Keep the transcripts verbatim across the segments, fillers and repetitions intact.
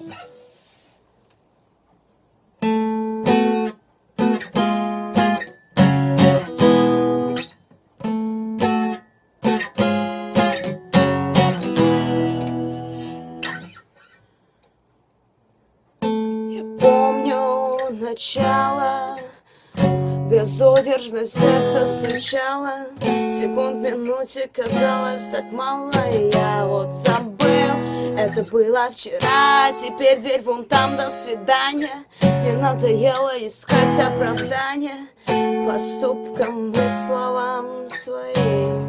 Начало, безудержно сердце стучало, секунд минуте казалось так мало, и я вот забыл, это было вчера, теперь дверь вон там, до свидания. Мне надоело искать оправдания поступкам и словам своим.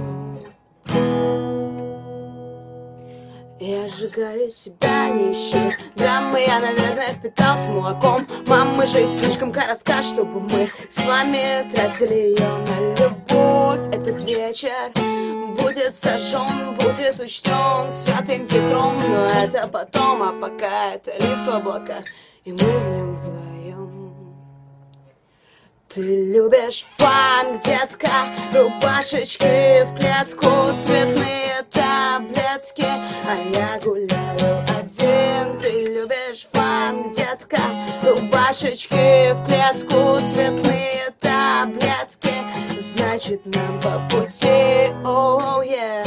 Я сжигаю себя, нищие драмы я, наверное, впитал с молоком мамы. Жизнь слишком коротка, чтобы мы с вами тратили ее на любовь. Этот вечер будет сожжен, будет учтен святым Петром, но это потом, а пока это лифт в облаках, и мы в нем вдвоем. Ты любишь фанк, детка, рубашечки в клетку, цветные таблетки, а я гуляю один. Ты любишь фанк, детка, рубашечки в клетку, цветные таблетки, значит нам по пути, оу, oh, yeah.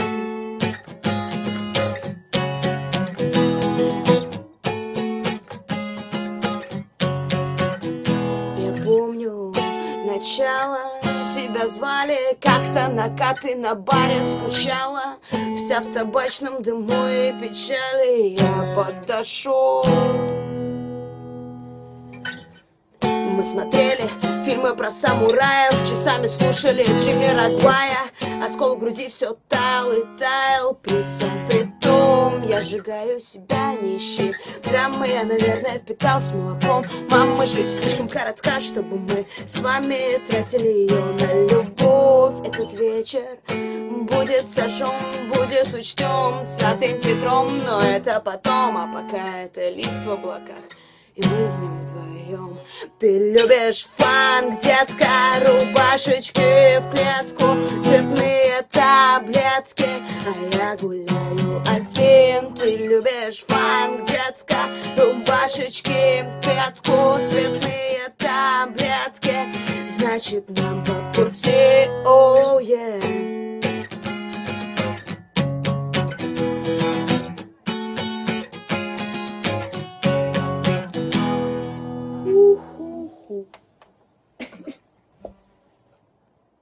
Я помню начало, тебя звали как-то на каты, на баре скучала, вся в табачном дыму и печали. Я подошел, мы смотрели фильмы про самураев, часами слушали Джимми Рагвая. Оскол в груди все таял и таял, при всем при том я сжигаю себя, нищие драмы я, наверное, впитал с молоком мамы. Жизнь слишком коротка, чтобы мы с вами тратили ее на любовь. Этот вечер будет сожжен, будет учтен святым Петром, но это потом, а пока это лифт в облаках, и мы в нем вдвоем. Ты любишь фанк, детка, рубашечки в клетку, цветные таблетки, а я гуляю один. Ты любишь фанк, детка, рубашечки в клетку, цветные таблетки, значит нам по пути, оу, oh, yeah.